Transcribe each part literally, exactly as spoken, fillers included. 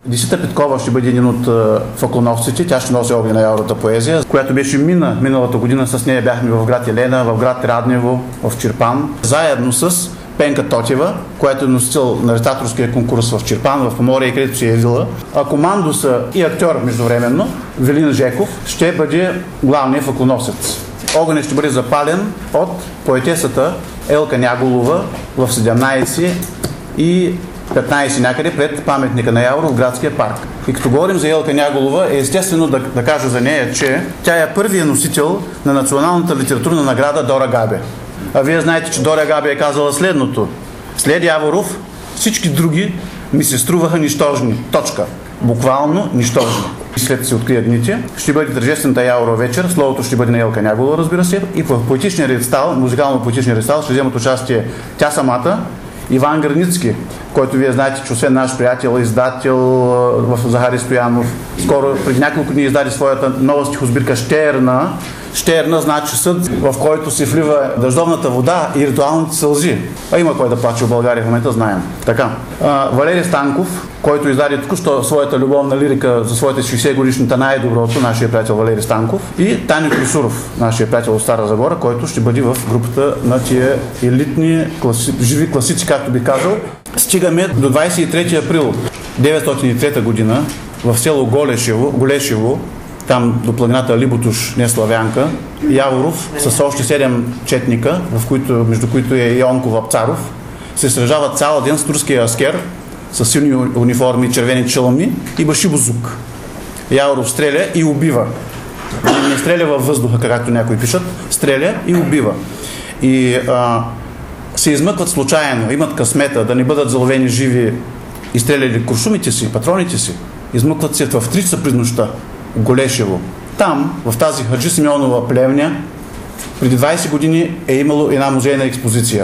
Десита Петкова ще бъде един от факлоновците, тя ще носи огнена яурата поезия, която беше мина миналата година, с нея бяхме в град Елена, в град Раднево, в Чирпан, заедно с Пенка Тотева, която е носител на рецитаторския конкурс в Чирпан, в Поморие, където се е явила. А командоса и актьор междувременно, Велин Жеков, ще бъде главният факлоносец. Огънят ще бъде запален от поетесата Елка Няголова в седемнайсет и петнайсет някъде пред паметника на Яворов в градския парк. И като говорим за Елка Няголова, е естествено да, да кажа за нея, че тя е първият носител на националната литературна награда Дора Габе. А вие знаете, че Дора Габе е казала следното: след Яворов всички други ми се струваха нищожни. Точка. Буквално нищожни. И след се открият дните, ще бъде тържествената Яворова вечер, словото ще бъде на Елка Няголова, разбира се, и в поетичния рецитал, музикално-поетичния рецитал ще вземат участие тя самата, Иван Гърницки, който вие знаете, че освен наш приятел, издател в Захари Стоянов, скоро преди няколко дни издаде своята нова стихосбирка Щерна. Щерна значи съд, в който се влива дъждовната вода и ритуалните сълзи. А има кой да плаче в България в момента, знаем. Така. А, Валери Станков, който издаде току-що своята любовна лирика за своите шейсет годишната най-доброто, нашия приятел Валери Станков, и Таню Клисуров, нашия приятел от Стара Загора, който ще бъде в групата на тия елитни, класи... живи класици, както би казал. Стигаме до двайсет и трети април деветстотин и трета година в село Голешево, Голешево, там до планината Либотуш, не Славянка, Яворов с още седем четника, в които, между които е Йонко Вапцаров, се сражава цял ден с турския аскер с силни униформи, червени чалми и башибозук. Яворов стреля и убива. Не стреля във въздуха, както някои пишат, стреля и убива. И а, се измъкват случайно, имат късмета да не бъдат заловени живи и стреляли куршумите си, патроните си. Измъкват се в три часа през нощта. Голешево. Там, в тази Хаджи Симеонова плевня, преди двайсет години е имало една музейна експозиция.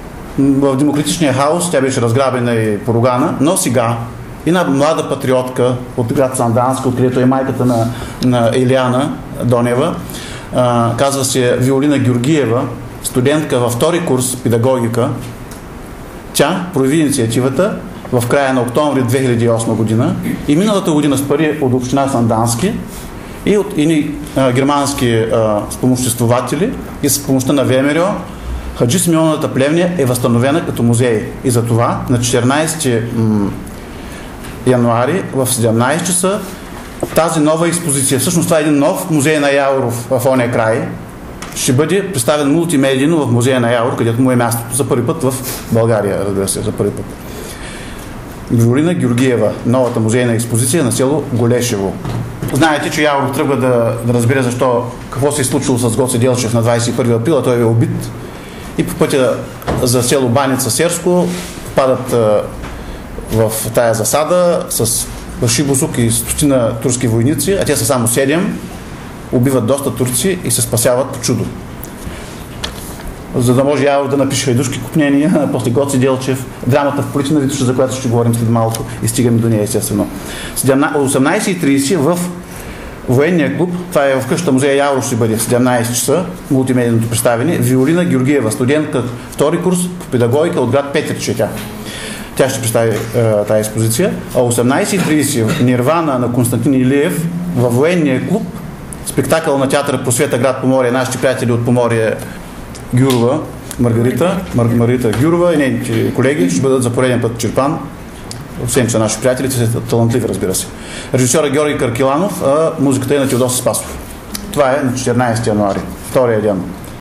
В демократичния хаос тя беше разграбена и поругана, но сега една млада патриотка от град Санданска, откъдето е майката на, на Елиана Донева, а, казва се Виолина Георгиева, студентка във втори курс педагогика. Тя прояви инициативата в края на октомври две хиляди и осма година и миналата година с пари от община Сандански и от ини а, германски а, спомоществователи и с помощта на ВМРО Хаджи Симеоновата плевня е възстановена като музей. И за това на четиринайсети януари в седемнайсет часа тази нова експозиция, всъщност това е един нов музей на Яворов в ония край, ще бъде представен мултимедийно в музея на Яворов, където му е мястото за първи път в България, разбира се, за първи път. Виолина Георгиева, новата музейна експозиция на село Голешево. Знаете, че Яворов тръгва да, да разбере защо, какво се е случило с Гоце Делчев на двайсет и първи април, а той е убит. И по пътя за село Баница Серско попадат а, в тая засада с башибозук и стотина турски войници, а те са само седем, убиват доста турци и се спасяват по чудо. За да може Яворов да напише хайдушки купнения, после Гоце Делчев, драмата в полиция на Витоша, за която ще говорим след малко и стигаме до нея, естествено. осемнайсет и трийсет в военния клуб, това е в къщата музея Яворов, ще бъде в седемнайсет часа, мултимедийното представяне, Виолина Георгиева, студентка втори курс по педагогика от град Петрич, тя. Тя ще представи е, тази експозиция. А осемнайсет и трийсет Нирвана на Константин Илиев във военния клуб, спектакъл на театъра Просвета, град Поморие, нашите приятели от Поморие Гюрова, Маргарита, Мар, Маргарита Гюрова и нейните колеги ще бъдат за пореден път в Чирпан. Освен са наши приятели, те са талантливи, разбира се. Режисьора Георги Каркиланов, а музиката е на Теодосий Спасов. Това е на четиринайсети януари, втория ден.